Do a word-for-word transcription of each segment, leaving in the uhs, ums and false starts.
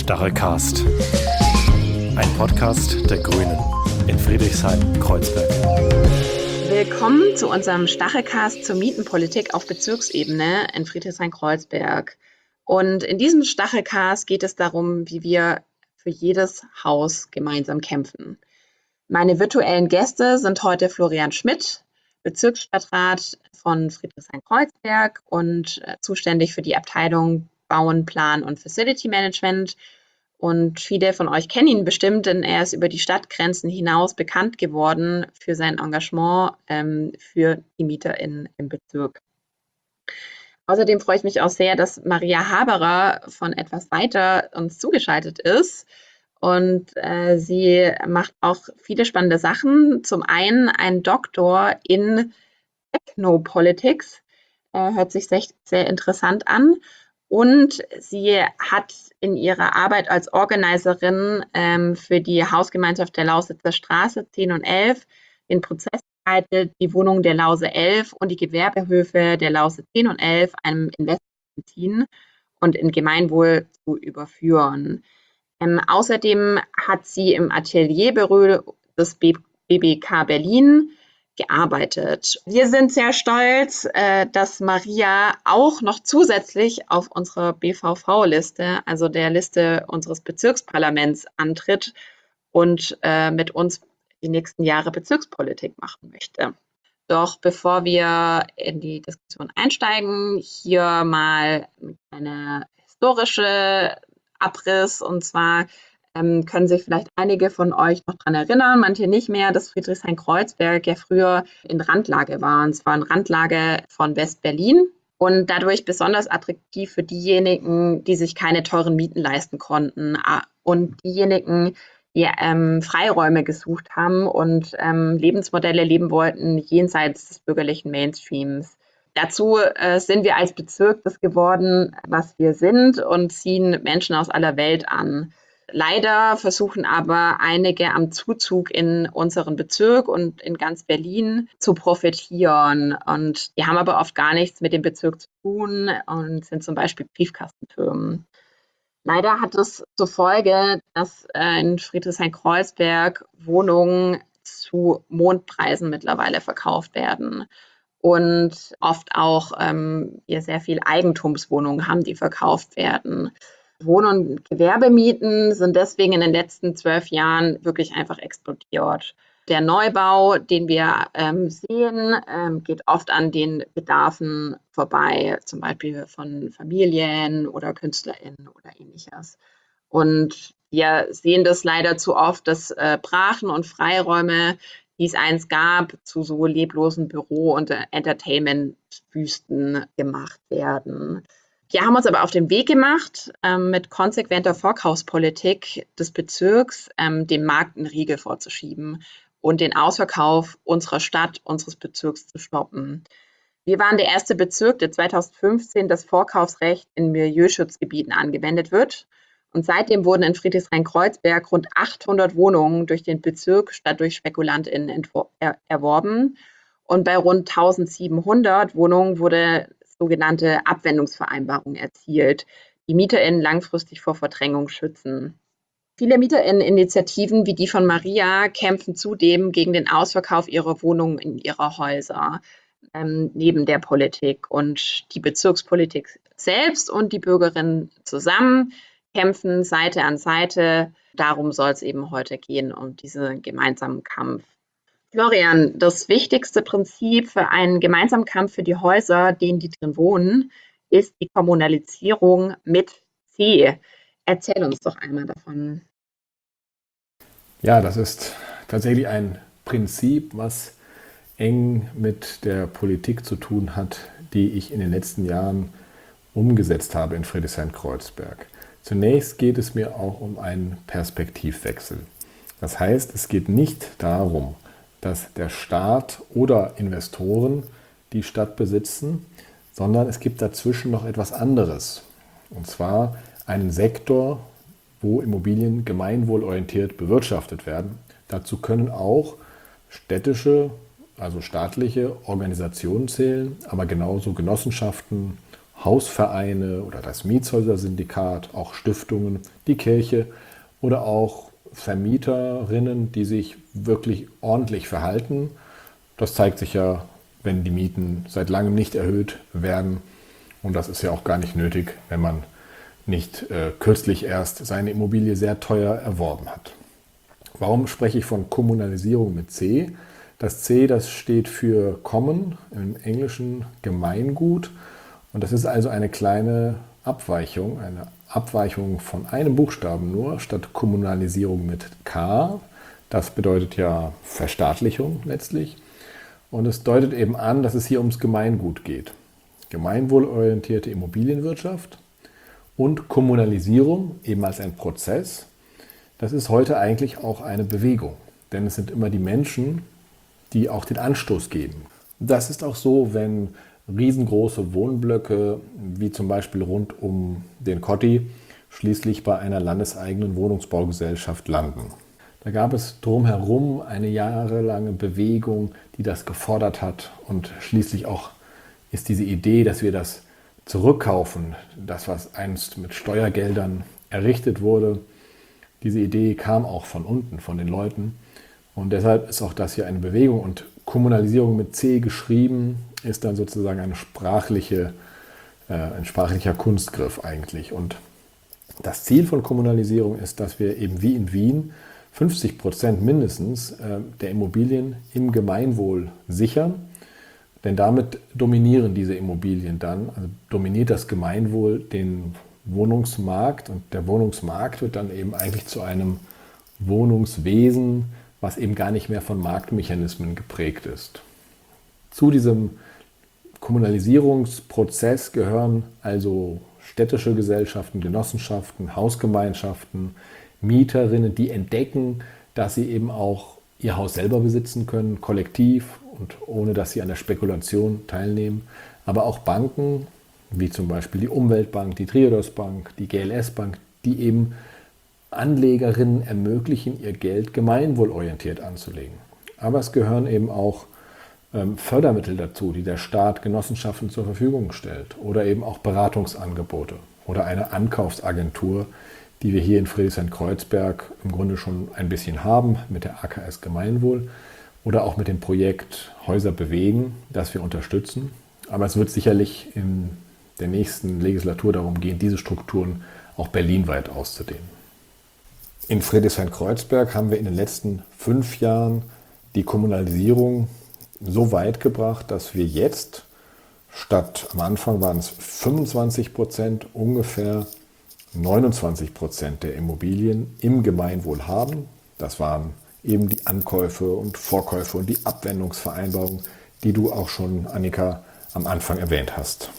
Stachelcast. Ein Podcast der Grünen in Friedrichshain-Kreuzberg. Willkommen zu unserem Stachelcast zur Mietenpolitik auf Bezirksebene in Friedrichshain-Kreuzberg. Und in diesem Stachelcast geht es darum, wie wir für jedes Haus gemeinsam kämpfen. Meine virtuellen Gäste sind heute Florian Schmidt, Bezirksstadtrat von Friedrichshain-Kreuzberg und äh, zuständig für die Abteilung Bauen, Plan und Facility Management. Und viele von euch kennen ihn bestimmt, denn er ist über die Stadtgrenzen hinaus bekannt geworden für sein Engagement ähm, für die MieterInnen im Bezirk. Außerdem freue ich mich auch sehr, dass Maria Haberer von etwas weiter uns zugeschaltet ist. Und äh, sie macht auch viele spannende Sachen. Zum einen ein Doktor in Technopolitics, äh, hört sich sehr, sehr interessant an. Und sie hat in ihrer Arbeit als Organiserin ähm, für die Hausgemeinschaft der Lausitzer Straße zehn und elf den Prozess geleitet, die Wohnungen der Lause elf und die Gewerbehöfe der Lause zehn und elf einem Investor zu ziehen und in Gemeinwohl zu überführen. Ähm, außerdem hat sie im Atelierbüro des B B K Berlin gearbeitet. Wir sind sehr stolz, äh, dass Maria auch noch zusätzlich auf unserer B V V-Liste, also der Liste unseres Bezirksparlaments, antritt und äh, mit uns die nächsten Jahre Bezirkspolitik machen möchte. Doch bevor wir in die Diskussion einsteigen, hier mal eine historische Abriss, und zwar ähm, können sich vielleicht einige von euch noch daran erinnern, manche nicht mehr, dass Friedrichshain-Kreuzberg ja früher in Randlage war, und zwar in Randlage von West-Berlin und dadurch besonders attraktiv für diejenigen, die sich keine teuren Mieten leisten konnten und diejenigen, die ähm, Freiräume gesucht haben und ähm, Lebensmodelle leben wollten jenseits des bürgerlichen Mainstreams. Dazu äh, sind wir als Bezirk das geworden, was wir sind, und ziehen Menschen aus aller Welt an. Leider versuchen aber einige am Zuzug in unseren Bezirk und in ganz Berlin zu profitieren. Und die haben aber oft gar nichts mit dem Bezirk zu tun und sind zum Beispiel Briefkastenfirmen. Leider hat es zur Folge, dass äh, in Friedrichshain-Kreuzberg Wohnungen zu Mondpreisen mittlerweile verkauft werden. Und oft auch ähm, wir sehr viel Eigentumswohnungen haben, die verkauft werden. Wohn- und Gewerbemieten sind deswegen in den letzten zwölf Jahren wirklich einfach explodiert. Der Neubau, den wir ähm, sehen, ähm, geht oft an den Bedarfen vorbei, zum Beispiel von Familien oder KünstlerInnen oder ähnliches. Und wir sehen das leider zu oft, dass äh, Brachen und Freiräume, die es einst gab, zu so leblosen Büro- und äh, Entertainment-Wüsten gemacht werden. Wir haben uns aber auf den Weg gemacht, ähm, mit konsequenter Vorkaufspolitik des Bezirks ähm, dem Markt einen Riegel vorzuschieben und den Ausverkauf unserer Stadt, unseres Bezirks zu stoppen. Wir waren der erste Bezirk, der zweitausendfünfzehn das Vorkaufsrecht in Milieuschutzgebieten angewendet wird. Und seitdem wurden in Friedrichshain-Kreuzberg rund achthundert Wohnungen durch den Bezirk statt durch SpekulantInnen er- erworben. Und bei rund eintausendsiebenhundert Wohnungen wurde sogenannte Abwendungsvereinbarung erzielt, die MieterInnen langfristig vor Verdrängung schützen. Viele MieterInnen-Initiativen wie die von Maria kämpfen zudem gegen den Ausverkauf ihrer Wohnungen in ihrer Häuser, ähm, neben der Politik. Und die Bezirkspolitik selbst und die Bürgerinnen zusammen kämpfen Seite an Seite. Darum soll es eben heute gehen, um diesen gemeinsamen Kampf. Florian, das wichtigste Prinzip für einen gemeinsamen Kampf für die Häuser, denen die drin wohnen, ist die Kommunalisierung mit C. Erzähl uns doch einmal davon. Ja, das ist tatsächlich ein Prinzip, was eng mit der Politik zu tun hat, die ich in den letzten Jahren umgesetzt habe in Friedrichshain-Kreuzberg. Zunächst geht es mir auch um einen Perspektivwechsel. Das heißt, es geht nicht darum, dass der Staat oder Investoren die Stadt besitzen, sondern es gibt dazwischen noch etwas anderes. Und zwar einen Sektor, wo Immobilien gemeinwohlorientiert bewirtschaftet werden. Dazu können auch städtische, also staatliche Organisationen zählen, aber genauso Genossenschaften, Hausvereine oder das Mietshäuser-Syndikat, auch Stiftungen, die Kirche oder auch Vermieterinnen, die sich wirklich ordentlich verhalten. Das zeigt sich ja, wenn die Mieten seit langem nicht erhöht werden. Und das ist ja auch gar nicht nötig, wenn man nicht äh, kürzlich erst seine Immobilie sehr teuer erworben hat. Warum spreche ich von Kommunalisierung mit C? Das C, das steht für Common, im Englischen Gemeingut. Und das ist also eine kleine Abweichung, eine Abweichung von einem Buchstaben nur, statt Kommunalisierung mit K. Das bedeutet ja Verstaatlichung letztlich. Und es deutet eben an, dass es hier ums Gemeingut geht. Gemeinwohlorientierte Immobilienwirtschaft und Kommunalisierung eben als ein Prozess. Das ist heute eigentlich auch eine Bewegung, denn es sind immer die Menschen, die auch den Anstoß geben. Das ist auch so, wenn riesengroße Wohnblöcke, wie zum Beispiel rund um den Kotti, schließlich bei einer landeseigenen Wohnungsbaugesellschaft landen. Da gab es drumherum eine jahrelange Bewegung, die das gefordert hat, und schließlich auch ist diese Idee, dass wir das zurückkaufen, das, was einst mit Steuergeldern errichtet wurde, diese Idee kam auch von unten, von den Leuten. Und deshalb ist auch das hier eine Bewegung. Und Kommunalisierung mit C geschrieben ist dann sozusagen eine sprachliche, äh, ein sprachlicher Kunstgriff eigentlich. Und das Ziel von Kommunalisierung ist, dass wir eben wie in Wien fünfzig Prozent mindestens äh, der Immobilien im Gemeinwohl sichern. Denn damit dominieren diese Immobilien dann, also dominiert das Gemeinwohl den Wohnungsmarkt, und der Wohnungsmarkt wird dann eben eigentlich zu einem Wohnungswesen, was eben gar nicht mehr von Marktmechanismen geprägt ist. Zu diesem Kommunalisierungsprozess gehören also städtische Gesellschaften, Genossenschaften, Hausgemeinschaften, Mieterinnen, die entdecken, dass sie eben auch ihr Haus selber besitzen können, kollektiv und ohne dass sie an der Spekulation teilnehmen. Aber auch Banken, wie zum Beispiel die Umweltbank, die Triodos Bank, die G L S Bank, die eben Anlegerinnen ermöglichen, ihr Geld gemeinwohlorientiert anzulegen. Aber es gehören eben auch ähm, Fördermittel dazu, die der Staat Genossenschaften zur Verfügung stellt, oder eben auch Beratungsangebote oder eine Ankaufsagentur, die wir hier in Friedrichshain-Kreuzberg im Grunde schon ein bisschen haben mit der A K S Gemeinwohl oder auch mit dem Projekt Häuser bewegen, das wir unterstützen. Aber es wird sicherlich in der nächsten Legislatur darum gehen, diese Strukturen auch berlinweit auszudehnen. In Friedrichshain-Kreuzberg haben wir in den letzten fünf Jahren die Kommunalisierung so weit gebracht, dass wir jetzt statt, am Anfang waren es fünfundzwanzig Prozent, ungefähr neunundzwanzig Prozent der Immobilien im Gemeinwohl haben. Das waren eben die Ankäufe und Vorkäufe und die Abwendungsvereinbarungen, die du auch schon, Annika, am Anfang erwähnt hast.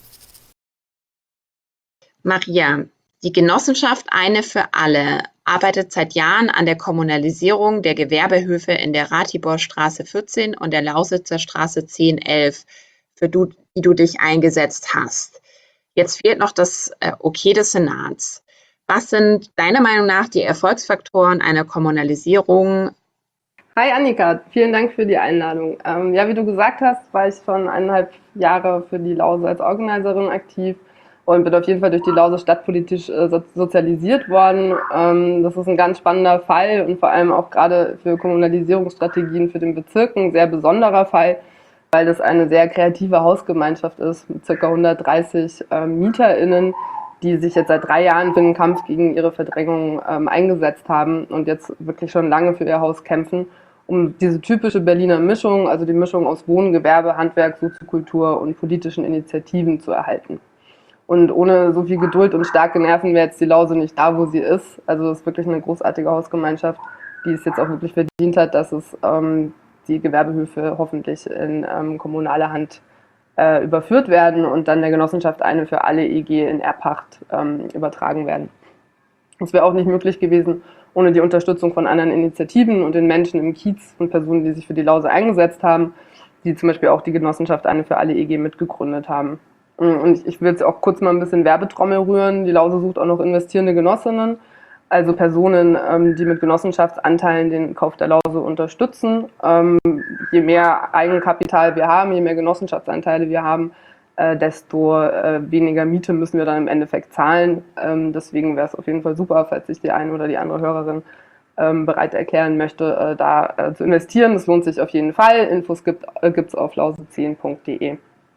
Maria, die Genossenschaft Eine für Alle arbeitet seit Jahren an der Kommunalisierung der Gewerbehöfe in der Ratiborstraße vierzehn und der Lausitzer Straße zehn elf, für du, die du dich eingesetzt hast. Jetzt fehlt noch das äh, Okay des Senats. Was sind deiner Meinung nach die Erfolgsfaktoren einer Kommunalisierung? Hi Annika, vielen Dank für die Einladung. Ähm, ja, wie du gesagt hast, war ich schon eineinhalb Jahre für die Lause als Organiserin aktiv und bin auf jeden Fall durch die Lause stadtpolitisch äh, so sozialisiert worden. Ähm, das ist ein ganz spannender Fall und vor allem auch gerade für Kommunalisierungsstrategien für den Bezirk ein sehr besonderer Fall, weil das eine sehr kreative Hausgemeinschaft ist mit ca. hundertdreißig äh, MieterInnen, die sich jetzt seit drei Jahren für den Kampf gegen ihre Verdrängung ähm, eingesetzt haben und jetzt wirklich schon lange für ihr Haus kämpfen, um diese typische Berliner Mischung, also die Mischung aus Wohnen, Gewerbe, Handwerk, Soziokultur und politischen Initiativen zu erhalten. Und ohne so viel Geduld und starke Nerven wäre jetzt die Lause nicht da, wo sie ist. Also es ist wirklich eine großartige Hausgemeinschaft, die es jetzt auch wirklich verdient hat, dass es ähm, die Gewerbehöfe hoffentlich in ähm, kommunale Hand äh, überführt werden und dann der Genossenschaft Eine für Alle E G in Erbpacht ähm, übertragen werden. Das wäre auch nicht möglich gewesen ohne die Unterstützung von anderen Initiativen und den Menschen im Kiez und Personen, die sich für die Lause eingesetzt haben, die zum Beispiel auch die Genossenschaft Eine für Alle E G mitgegründet haben. Und ich will jetzt auch kurz mal ein bisschen Werbetrommel rühren. Die Lause sucht auch noch investierende Genossinnen, also Personen, die mit Genossenschaftsanteilen den Kauf der Lause unterstützen. Je mehr Eigenkapital wir haben, je mehr Genossenschaftsanteile wir haben, äh, desto äh, weniger Miete müssen wir dann im Endeffekt zahlen. Ähm, deswegen wäre es auf jeden Fall super, falls sich die eine oder die andere Hörerin ähm, bereit erklären möchte, äh, da äh, zu investieren. Das lohnt sich auf jeden Fall. Infos gibt es äh, auf lause zehn punkt de.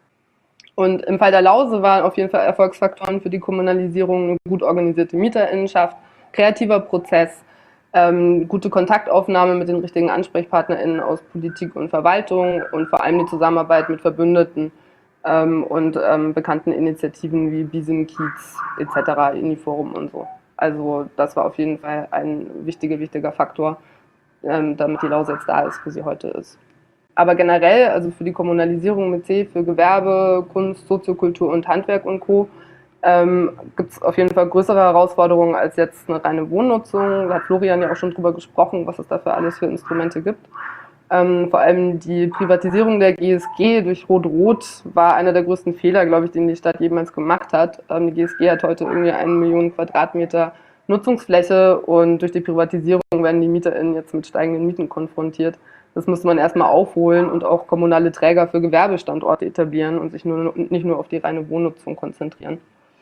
Und im Fall der Lause waren auf jeden Fall Erfolgsfaktoren für die Kommunalisierung eine gut organisierte Mieterinnenschaft, kreativer Prozess, ähm, gute Kontaktaufnahme mit den richtigen AnsprechpartnerInnen aus Politik und Verwaltung und vor allem die Zusammenarbeit mit Verbündeten ähm, und ähm, bekannten Initiativen wie Bisim, Kiez et cetera, Uniforum und so. Also das war auf jeden Fall ein wichtiger, wichtiger Faktor, ähm, damit die Lause jetzt da ist, wo sie heute ist. Aber generell, also für die Kommunalisierung mit C, für Gewerbe, Kunst, Soziokultur und Handwerk und Co. Ähm, gibt es auf jeden Fall größere Herausforderungen als jetzt eine reine Wohnnutzung. Da hat Florian ja auch schon drüber gesprochen, was es dafür alles für Instrumente gibt. Ähm, vor allem die Privatisierung der G S G durch Rot-Rot war einer der größten Fehler, glaube ich, den die Stadt jemals gemacht hat. Ähm, die G S G hat heute irgendwie eine Million Quadratmeter Nutzungsfläche und durch die Privatisierung werden die MieterInnen jetzt mit steigenden Mieten konfrontiert. Das muss man erstmal aufholen und auch kommunale Träger für Gewerbestandorte etablieren und sich nur, nicht nur auf die reine Wohnnutzung konzentrieren.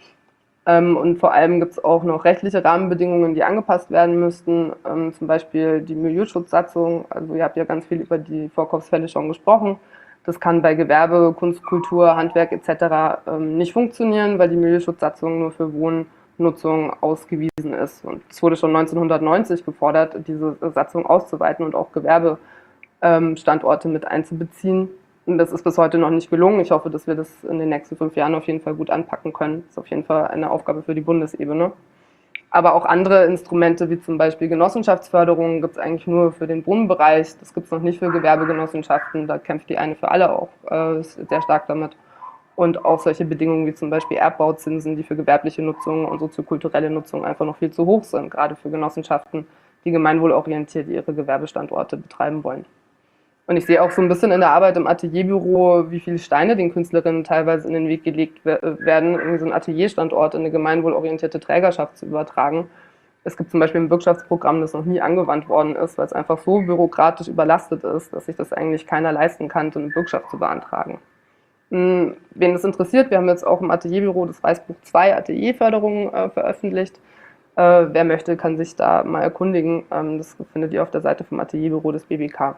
Ähm, und vor allem gibt es auch noch rechtliche Rahmenbedingungen, die angepasst werden müssten, ähm, zum Beispiel die Milieuschutzsatzung. Also ihr habt ja ganz viel über die Vorkaufsfälle schon gesprochen. Das kann bei Gewerbe, Kunst, Kultur, Handwerk et cetera ähm, nicht funktionieren, weil die Milieuschutzsatzung nur für Wohnnutzung ausgewiesen ist. Und es wurde schon neunzehnhundertneunzig gefordert, diese Satzung auszuweiten und auch Gewerbe Standorte mit einzubeziehen. Und das ist bis heute noch nicht gelungen. Ich hoffe, dass wir das in den nächsten fünf Jahren auf jeden Fall gut anpacken können. Das ist auf jeden Fall eine Aufgabe für die Bundesebene. Aber auch andere Instrumente, wie zum Beispiel Genossenschaftsförderung, gibt es eigentlich nur für den Wohnbereich. Das gibt es noch nicht für Gewerbegenossenschaften. Da kämpft die eine für alle auch äh, sehr stark damit. Und auch solche Bedingungen wie zum Beispiel Erbbauzinsen, die für gewerbliche Nutzung und soziokulturelle Nutzung einfach noch viel zu hoch sind, gerade für Genossenschaften, die gemeinwohlorientiert ihre Gewerbestandorte betreiben wollen. Und ich sehe auch so ein bisschen in der Arbeit im Atelierbüro, wie viele Steine den Künstlerinnen teilweise in den Weg gelegt werden, irgendwie so einen Atelierstandort in eine gemeinwohlorientierte Trägerschaft zu übertragen. Es gibt zum Beispiel ein Bürgschaftsprogramm, das noch nie angewandt worden ist, weil es einfach so bürokratisch überlastet ist, dass sich das eigentlich keiner leisten kann, so eine Bürgschaft zu beantragen. Wen das interessiert, wir haben jetzt auch im Atelierbüro das Weißbuch zwei Atelierförderung äh, veröffentlicht. Äh, wer möchte, kann sich da mal erkundigen. Ähm, das findet ihr auf der Seite vom Atelierbüro des B B K.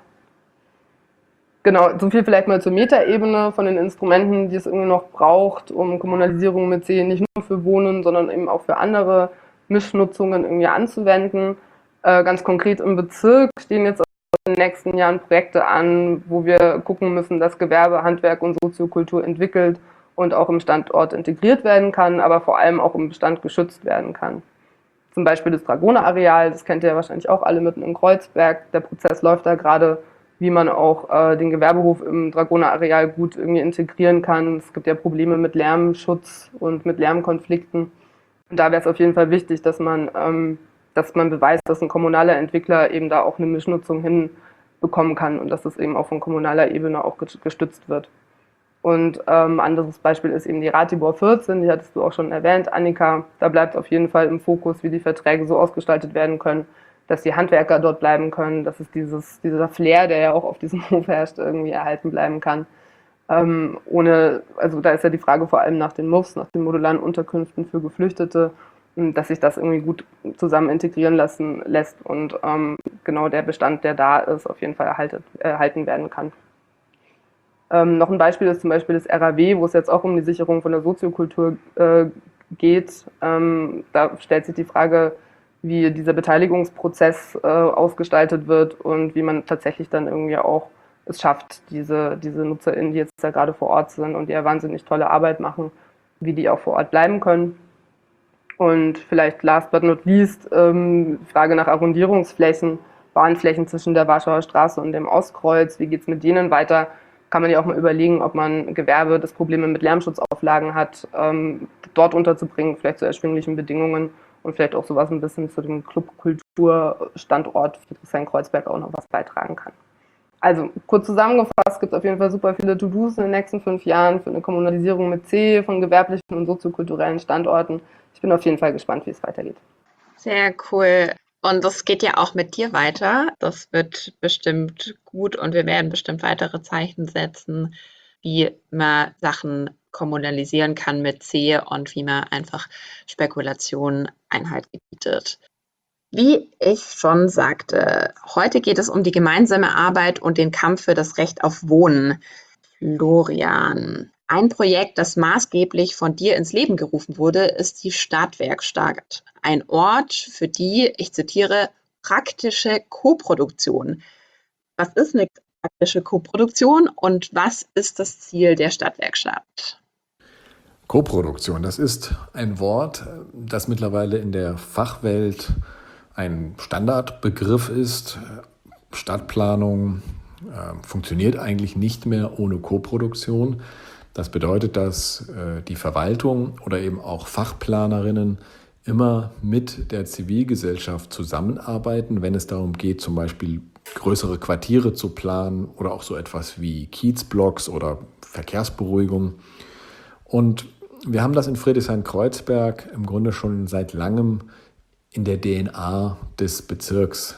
Genau, so viel vielleicht mal zur Metaebene von den Instrumenten, die es irgendwie noch braucht, um Kommunalisierung mit C nicht nur für Wohnen, sondern eben auch für andere Mischnutzungen irgendwie anzuwenden. Äh, ganz konkret im Bezirk stehen jetzt in den nächsten Jahren Projekte an, wo wir gucken müssen, dass Gewerbe, Handwerk und Soziokultur entwickelt und auch im Standort integriert werden kann, aber vor allem auch im Bestand geschützt werden kann. Zum Beispiel das Dragoner-Areal, das kennt ihr ja wahrscheinlich auch alle mitten in Kreuzberg. Der Prozess läuft da gerade, wie man auch äh, den Gewerbehof im Dragoner-Areal gut irgendwie integrieren kann. Es gibt ja Probleme mit Lärmschutz und mit Lärmkonflikten. Und da wäre es auf jeden Fall wichtig, dass man, ähm, dass man beweist, dass ein kommunaler Entwickler eben da auch eine Mischnutzung hinbekommen kann und dass das eben auch von kommunaler Ebene auch gestützt wird. Und ähm, anderes Beispiel ist eben die Ratibor vierzehn, die hattest du auch schon erwähnt, Annika. Da bleibt auf jeden Fall im Fokus, wie die Verträge so ausgestaltet werden können, dass die Handwerker dort bleiben können, dass es dieses, dieser Flair, der ja auch auf diesem Hof herrscht, irgendwie erhalten bleiben kann. Ähm, ohne, also da ist ja die Frage vor allem nach den M U Fs, nach den modularen Unterkünften für Geflüchtete, dass sich das irgendwie gut zusammen integrieren lassen lässt und ähm, genau der Bestand, der da ist, auf jeden Fall erhalten, erhalten werden kann. Ähm, noch ein Beispiel ist zum Beispiel das R A W, wo es jetzt auch um die Sicherung von der Soziokultur äh, geht. Ähm, da stellt sich die Frage, wie dieser Beteiligungsprozess äh, ausgestaltet wird und wie man tatsächlich dann irgendwie auch es schafft, diese, diese NutzerInnen, die jetzt da gerade vor Ort sind und die ja wahnsinnig tolle Arbeit machen, wie die auch vor Ort bleiben können. Und vielleicht last but not least, ähm, Frage nach Arrondierungsflächen, Bahnflächen zwischen der Warschauer Straße und dem Ostkreuz, wie geht es mit denen weiter? Kann man ja auch mal überlegen, ob man Gewerbe, das Probleme mit Lärmschutzauflagen hat, ähm, dort unterzubringen, vielleicht zu erschwinglichen Bedingungen und vielleicht auch sowas ein bisschen zu dem Clubkulturstandort Friedrichshain-Kreuzberg auch noch was beitragen kann. Also kurz zusammengefasst, gibt es auf jeden Fall super viele To-Dos in den nächsten fünf Jahren für eine Kommunalisierung mit C von gewerblichen und soziokulturellen Standorten. Ich bin auf jeden Fall gespannt, wie es weitergeht. Sehr cool. Und das geht ja auch mit dir weiter. Das wird bestimmt gut und wir werden bestimmt weitere Zeichen setzen, wie man Sachen kommunalisieren kann mit C und wie man einfach Spekulationen Einhalt gebietet. Wie ich schon sagte, heute geht es um die gemeinsame Arbeit und den Kampf für das Recht auf Wohnen. Florian, ein Projekt, das maßgeblich von dir ins Leben gerufen wurde, ist die Stadtwerkstatt. Ein Ort für die, ich zitiere, praktische Koproduktion. Was ist eine praktische Koproduktion und was ist das Ziel der Stadtwerkstatt? Koproduktion, das ist ein Wort, das mittlerweile in der Fachwelt ein Standardbegriff ist. Stadtplanung äh, funktioniert eigentlich nicht mehr ohne Koproduktion. Das bedeutet, dass äh, die Verwaltung oder eben auch Fachplanerinnen immer mit der Zivilgesellschaft zusammenarbeiten, wenn es darum geht, zum Beispiel größere Quartiere zu planen oder auch so etwas wie Kiezblocks oder Verkehrsberuhigung. Und wir haben das in Friedrichshain-Kreuzberg im Grunde schon seit langem in der D N A des Bezirks.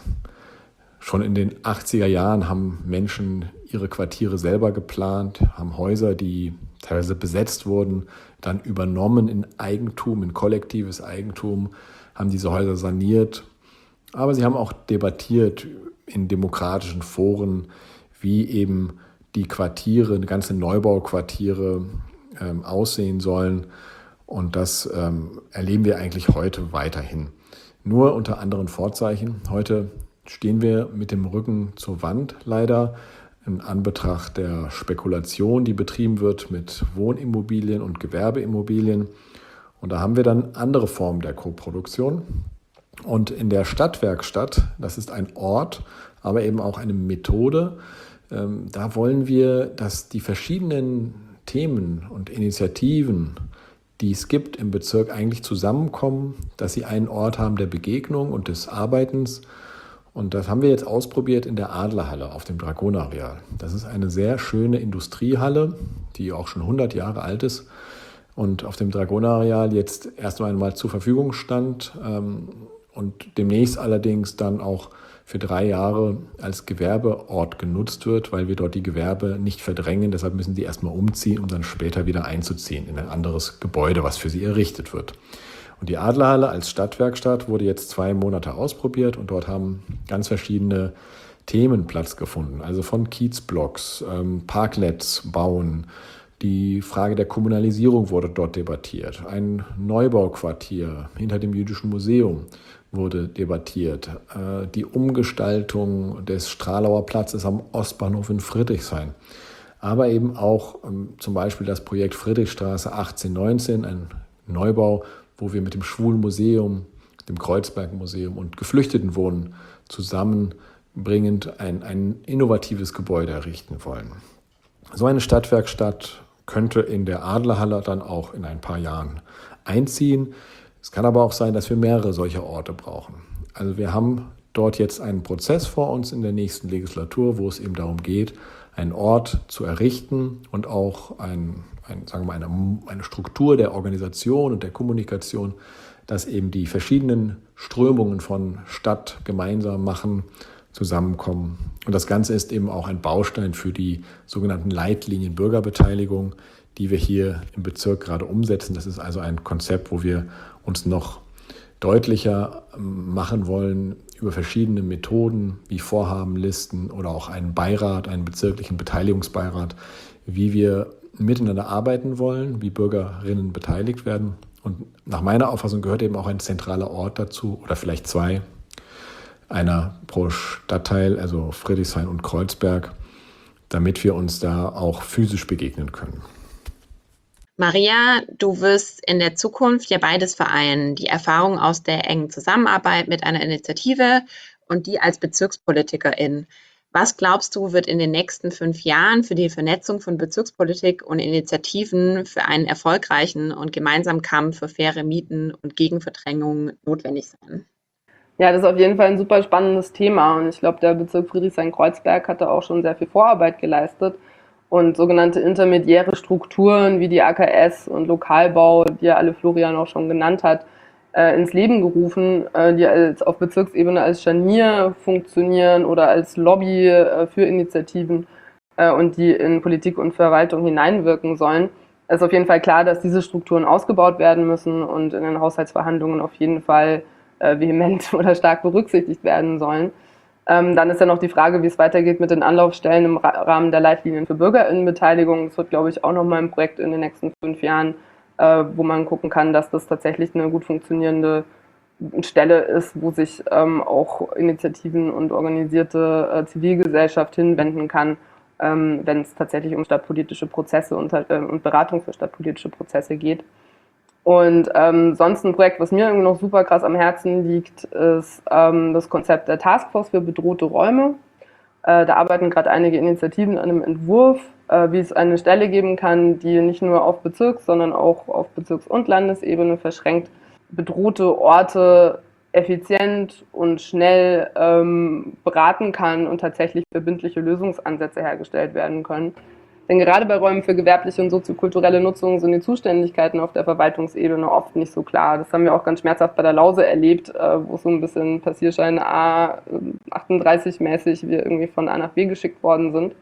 Schon in den achtziger Jahren haben Menschen ihre Quartiere selber geplant, haben Häuser, die teilweise besetzt wurden, dann übernommen in Eigentum, in kollektives Eigentum, haben diese Häuser saniert. Aber sie haben auch debattiert in demokratischen Foren, wie eben die Quartiere, ganze Neubauquartiere ähm, aussehen sollen. Und das ähm, erleben wir eigentlich heute weiterhin. Nur unter anderen Vorzeichen. Heute stehen wir mit dem Rücken zur Wand leider in Anbetracht der Spekulation, die betrieben wird mit Wohnimmobilien und Gewerbeimmobilien. Und da haben wir dann andere Formen der Koproduktion. Und in der Stadtwerkstatt, das ist ein Ort, aber eben auch eine Methode, ähm, da wollen wir, dass die verschiedenen Themen und Initiativen, die es gibt im Bezirk, eigentlich zusammenkommen, dass sie einen Ort haben der Begegnung und des Arbeitens. Und das haben wir jetzt ausprobiert in der Adlerhalle auf dem Dragoner-Areal. Das ist eine sehr schöne Industriehalle, die auch schon hundert Jahre alt ist und auf dem Dragoner-Areal jetzt erst einmal zur Verfügung stand ähm, und demnächst allerdings dann auch für drei Jahre als Gewerbeort genutzt wird, weil wir dort die Gewerbe nicht verdrängen. Deshalb müssen sie erstmal umziehen, um dann später wieder einzuziehen in ein anderes Gebäude, was für sie errichtet wird. Und die Adlerhalle als Stadtwerkstatt wurde jetzt zwei Monate ausprobiert und dort haben ganz verschiedene Themen Platz gefunden. Also von Kiezblocks, ähm, Parklets bauen, die Frage der Kommunalisierung wurde dort debattiert. Ein Neubauquartier hinter dem Jüdischen Museum wurde debattiert. Äh, die Umgestaltung des Stralauer Platzes am Ostbahnhof in Friedrichshain. Aber eben auch ähm, zum Beispiel das Projekt Friedrichstraße achtzehn neunzehn, ein Neubau, wo wir mit dem Schwulenmuseum, dem Kreuzberg-Museum und Geflüchtetenwohnen zusammenbringend ein, ein innovatives Gebäude errichten wollen. So eine Stadtwerkstatt könnte in der Adlerhalle dann auch in ein paar Jahren einziehen. Es kann aber auch sein, dass wir mehrere solcher Orte brauchen. Also wir haben dort jetzt einen Prozess vor uns in der nächsten Legislatur, wo es eben darum geht, einen Ort zu errichten und auch ein, ein, sagen wir mal, eine, eine Struktur der Organisation und der Kommunikation, dass eben die verschiedenen Strömungen von Stadt gemeinsam machen, zusammenkommen. Und das Ganze ist eben auch ein Baustein für die sogenannten Leitlinien Bürgerbeteiligung, die wir hier im Bezirk gerade umsetzen. Das ist also ein Konzept, wo wir uns noch deutlicher machen wollen über verschiedene Methoden wie Vorhabenlisten oder auch einen Beirat, einen bezirklichen Beteiligungsbeirat, wie wir miteinander arbeiten wollen, wie Bürgerinnen beteiligt werden. Und nach meiner Auffassung gehört eben auch ein zentraler Ort dazu oder vielleicht zwei, einer pro Stadtteil, also Friedrichshain und Kreuzberg, damit wir uns da auch physisch begegnen können. Maria, du wirst in der Zukunft ja beides vereinen, die Erfahrung aus der engen Zusammenarbeit mit einer Initiative und die als Bezirkspolitikerin. Was glaubst du, wird in den nächsten fünf Jahren für die Vernetzung von Bezirkspolitik und Initiativen für einen erfolgreichen und gemeinsamen Kampf für faire Mieten und Gegenverdrängung notwendig sein? Ja, das ist auf jeden Fall ein super spannendes Thema und ich glaube, der Bezirk Friedrichshain-Kreuzberg hat da auch schon sehr viel Vorarbeit geleistet und sogenannte intermediäre Strukturen wie die A K S und Lokalbau, die ja alle Florian auch schon genannt hat, äh, ins Leben gerufen, äh, die als, auf Bezirksebene als Scharnier funktionieren oder als Lobby äh, für Initiativen äh, und die in Politik und Verwaltung hineinwirken sollen. Es ist auf jeden Fall klar, dass diese Strukturen ausgebaut werden müssen und in den Haushaltsverhandlungen auf jeden Fall äh, vehement oder stark berücksichtigt werden sollen. Ähm, dann ist ja noch die Frage, wie es weitergeht mit den Anlaufstellen im Ra- Rahmen der Leitlinien für BürgerInnenbeteiligung. Das wird, glaube ich, auch nochmal ein Projekt in den nächsten fünf Jahren, äh, wo man gucken kann, dass das tatsächlich eine gut funktionierende Stelle ist, wo sich ähm, auch Initiativen und organisierte äh, Zivilgesellschaft hinwenden kann, ähm, wenn es tatsächlich um stadtpolitische Prozesse und, äh, und Beratung für stadtpolitische Prozesse geht. Und ähm, sonst ein Projekt, was mir irgendwie noch super krass am Herzen liegt, ist ähm, das Konzept der Taskforce für bedrohte Räume. Äh, da arbeiten gerade einige Initiativen an einem Entwurf, äh, wie es eine Stelle geben kann, die nicht nur auf Bezirks-, sondern auch auf Bezirks- und Landesebene verschränkt bedrohte Orte effizient und schnell ähm, beraten kann und tatsächlich verbindliche Lösungsansätze hergestellt werden können. Denn gerade bei Räumen für gewerbliche und soziokulturelle Nutzung sind die Zuständigkeiten auf der Verwaltungsebene oft nicht so klar. Das haben wir auch ganz schmerzhaft bei der Lause erlebt, äh, wo so ein bisschen Passierschein A achtunddreißig-mäßig wir irgendwie von A nach B geschickt worden sind.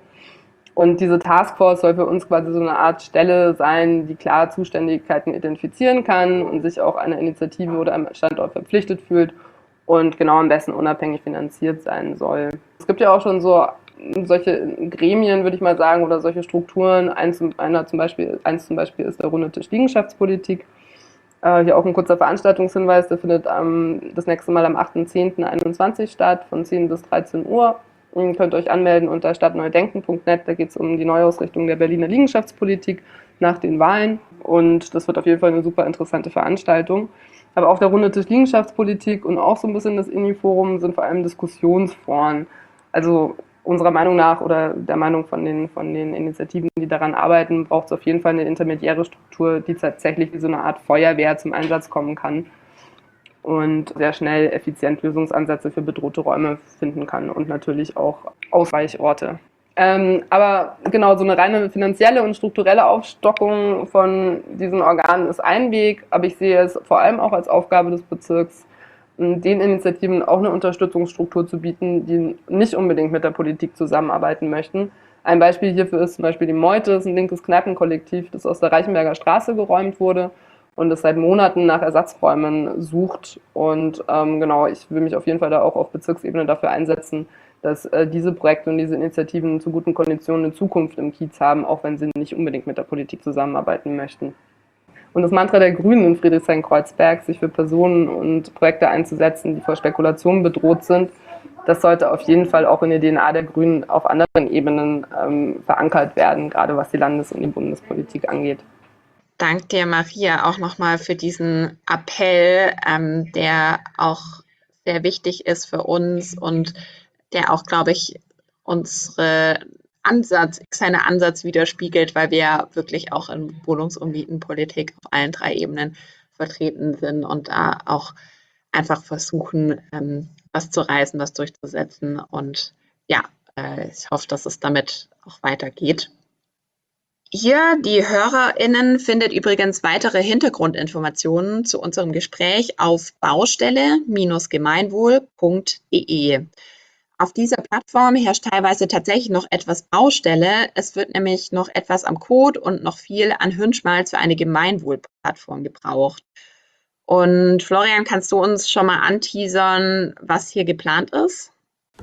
Und diese Taskforce soll für uns quasi so eine Art Stelle sein, die klar Zuständigkeiten identifizieren kann und sich auch einer Initiative oder einem Standort verpflichtet fühlt und genau am besten unabhängig finanziert sein soll. Es gibt ja auch schon so solche Gremien, würde ich mal sagen, oder solche Strukturen. Eins, einer zum Beispiel, eins zum Beispiel ist der Runde Tisch Liegenschaftspolitik. Äh, hier auch ein kurzer Veranstaltungshinweis, der findet ähm, das nächste Mal am achten zehnten einundzwanzig statt, von zehn bis dreizehn Uhr. Ihr könnt euch anmelden unter stadtneudenken punkt net. Da geht es um die Neuausrichtung der Berliner Liegenschaftspolitik nach den Wahlen. Und das wird auf jeden Fall eine super interessante Veranstaltung. Aber auch der Runde Tisch Liegenschaftspolitik und auch so ein bisschen das I N I-Forum sind vor allem Diskussionsforen. Also unserer Meinung nach oder der Meinung von den, von den Initiativen, die daran arbeiten, braucht es auf jeden Fall eine intermediäre Struktur, die tatsächlich wie so eine Art Feuerwehr zum Einsatz kommen kann und sehr schnell effizient Lösungsansätze für bedrohte Räume finden kann und natürlich auch Ausweichorte. Ähm, aber genau, so eine reine finanzielle und strukturelle Aufstockung von diesen Organen ist ein Weg, aber ich sehe es vor allem auch als Aufgabe des Bezirks, den Initiativen auch eine Unterstützungsstruktur zu bieten, die nicht unbedingt mit der Politik zusammenarbeiten möchten. Ein Beispiel hierfür ist zum Beispiel die Meute, das ist ein linkes Kneipenkollektiv, das aus der Reichenberger Straße geräumt wurde und das seit Monaten nach Ersatzräumen sucht. Und ähm, genau, ich will mich auf jeden Fall da auch auf Bezirksebene dafür einsetzen, dass äh, diese Projekte und diese Initiativen zu guten Konditionen eine Zukunft im Kiez haben, auch wenn sie nicht unbedingt mit der Politik zusammenarbeiten möchten. Und das Mantra der Grünen in Friedrichshain-Kreuzberg, sich für Personen und Projekte einzusetzen, die vor Spekulationen bedroht sind, das sollte auf jeden Fall auch in der D N A der Grünen auf anderen Ebenen ähm, verankert werden, gerade was die Landes- und die Bundespolitik angeht. Danke dir, Maria, auch nochmal für diesen Appell, ähm, der auch sehr wichtig ist für uns und der auch, glaube ich, unsere Ansatz, seinen Ansatz widerspiegelt, weil wir wirklich auch in Wohnungs- und Mietenpolitik auf allen drei Ebenen vertreten sind und da auch einfach versuchen, ähm, was zu reißen, was durchzusetzen. Und ja, äh, ich hoffe, dass es damit auch weitergeht. Ihr, die HörerInnen, findet übrigens weitere Hintergrundinformationen zu unserem Gespräch auf baustelle Bindestrich gemeinwohl Punkt de. Auf dieser Plattform herrscht teilweise tatsächlich noch etwas Baustelle. Es wird nämlich noch etwas am Code und noch viel an Hirnschmalz für eine Gemeinwohlplattform gebraucht. Und Florian, kannst du uns schon mal anteasern, was hier geplant ist?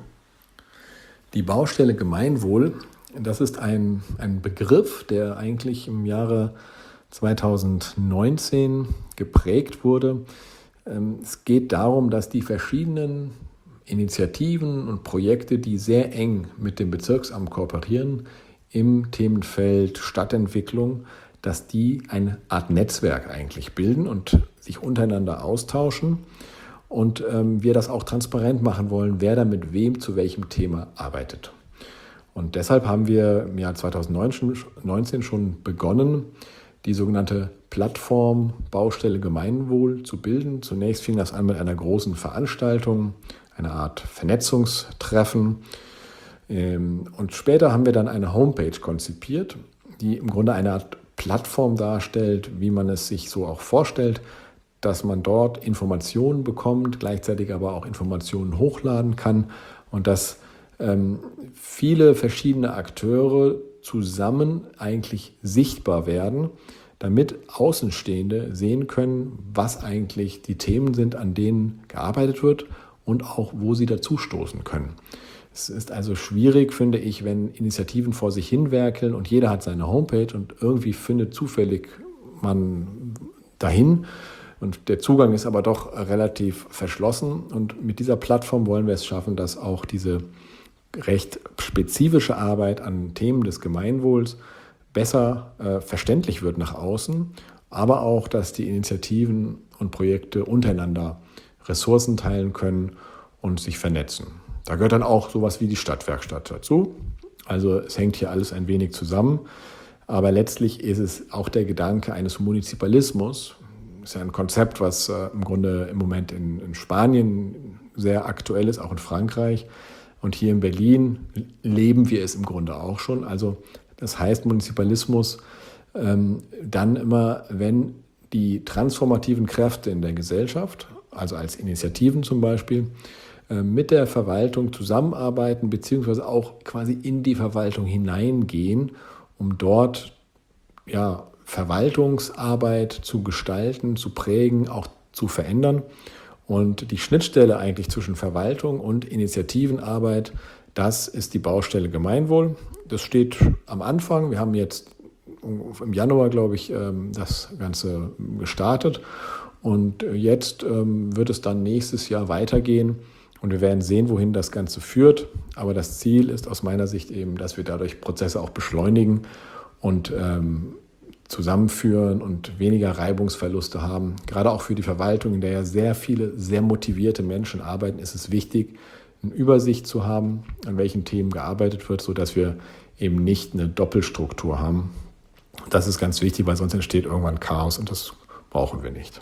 Die Baustelle Gemeinwohl, das ist ein, ein Begriff, der eigentlich im Jahre zweitausendneunzehn geprägt wurde. Es geht darum, dass die verschiedenen Initiativen und Projekte, die sehr eng mit dem Bezirksamt kooperieren im Themenfeld Stadtentwicklung, dass die eine Art Netzwerk eigentlich bilden und sich untereinander austauschen und ähm, wir das auch transparent machen wollen, wer da mit wem zu welchem Thema arbeitet. Und deshalb haben wir im Jahr zweitausendneunzehn schon begonnen, die sogenannte Plattform Baustelle Gemeinwohl zu bilden. Zunächst fing das an mit einer großen Veranstaltung, eine Art Vernetzungstreffen. Und später haben wir dann eine Homepage konzipiert, die im Grunde eine Art Plattform darstellt, wie man es sich so auch vorstellt, dass man dort Informationen bekommt, gleichzeitig aber auch Informationen hochladen kann und dass ähm, viele verschiedene Akteure zusammen eigentlich sichtbar werden, damit Außenstehende sehen können, was eigentlich die Themen sind, an denen gearbeitet wird und auch, wo sie dazustoßen können. Es ist also schwierig, finde ich, wenn Initiativen vor sich hinwerkeln und jeder hat seine Homepage und irgendwie findet zufällig man dahin. Und der Zugang ist aber doch relativ verschlossen. Und mit dieser Plattform wollen wir es schaffen, dass auch diese recht spezifische Arbeit an Themen des Gemeinwohls besser äh, verständlich wird nach außen, aber auch, dass die Initiativen und Projekte untereinander Ressourcen teilen können und sich vernetzen. Da gehört dann auch sowas wie die Stadtwerkstatt dazu. Also es hängt hier alles ein wenig zusammen, aber letztlich ist es auch der Gedanke eines Munizipalismus. Das ist ja ein Konzept, was äh, im Grunde im Moment in, in Spanien sehr aktuell ist, auch in Frankreich. Und hier in Berlin leben wir es im Grunde auch schon. Also das heißt Munizipalismus ähm, dann immer, wenn die transformativen Kräfte in der Gesellschaft, also als Initiativen zum Beispiel, äh, mit der Verwaltung zusammenarbeiten, beziehungsweise auch quasi in die Verwaltung hineingehen, um dort ja, Verwaltungsarbeit zu gestalten, zu prägen, auch zu verändern. Und die Schnittstelle eigentlich zwischen Verwaltung und Initiativenarbeit, das ist die Baustelle Gemeinwohl. Das steht am Anfang. Wir haben jetzt im Januar, glaube ich, das Ganze gestartet. Und jetzt wird es dann nächstes Jahr weitergehen. Und wir werden sehen, wohin das Ganze führt. Aber das Ziel ist aus meiner Sicht eben, dass wir dadurch Prozesse auch beschleunigen und ähm, zusammenführen und weniger Reibungsverluste haben. Gerade auch für die Verwaltung, in der ja sehr viele, sehr motivierte Menschen arbeiten, ist es wichtig, eine Übersicht zu haben, an welchen Themen gearbeitet wird, sodass wir eben nicht eine Doppelstruktur haben. Das ist ganz wichtig, weil sonst entsteht irgendwann Chaos und das brauchen wir nicht.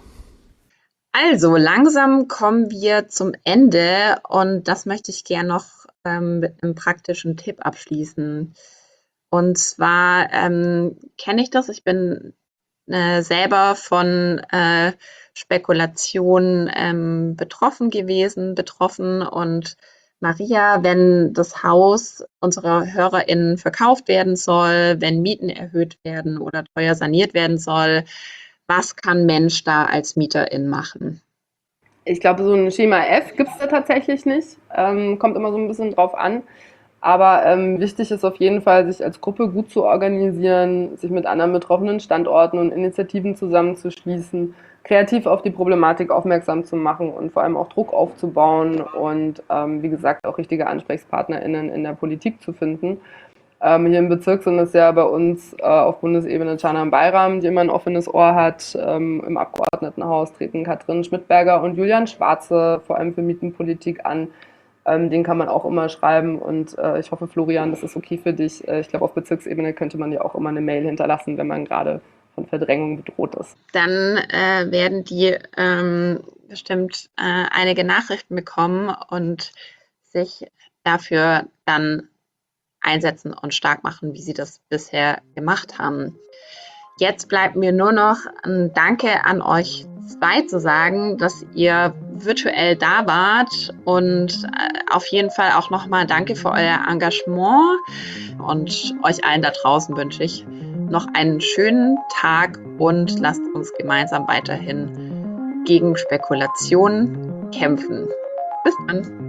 Also langsam kommen wir zum Ende und das möchte ich gerne noch ähm, mit einem praktischen Tipp abschließen. Und zwar ähm, kenne ich das, ich bin äh, selber von äh, Spekulation ähm, betroffen gewesen, betroffen. Und Maria, wenn das Haus unserer HörerInnen verkauft werden soll, wenn Mieten erhöht werden oder teuer saniert werden soll, was kann Mensch da als Mieterin machen? Ich glaube, so ein Schema F gibt es da tatsächlich nicht. Ähm, kommt immer so ein bisschen drauf an. Aber ähm, wichtig ist auf jeden Fall, sich als Gruppe gut zu organisieren, sich mit anderen betroffenen Standorten und Initiativen zusammenzuschließen, kreativ auf die Problematik aufmerksam zu machen und vor allem auch Druck aufzubauen und ähm, wie gesagt auch richtige AnsprechpartnerInnen in der Politik zu finden. Ähm, hier im Bezirk sind es ja bei uns äh, auf Bundesebene Canan Bayram, die immer ein offenes Ohr hat. Ähm, Im Abgeordnetenhaus treten Katrin Schmidberger und Julian Schwarze vor allem für Mietenpolitik an. Ähm, den kann man auch immer schreiben und äh, ich hoffe, Florian, das ist okay für dich. Äh, ich glaube, auf Bezirksebene könnte man ja auch immer eine Mail hinterlassen, wenn man gerade von Verdrängung bedroht ist. Dann äh, werden die ähm, bestimmt äh, einige Nachrichten bekommen und sich dafür dann einsetzen und stark machen, wie sie das bisher gemacht haben. Jetzt bleibt mir nur noch ein Danke an euch zwei zu sagen, dass ihr virtuell da wart und auf jeden Fall auch nochmal danke für euer Engagement und euch allen da draußen wünsche ich noch einen schönen Tag und lasst uns gemeinsam weiterhin gegen Spekulationen kämpfen. Bis dann!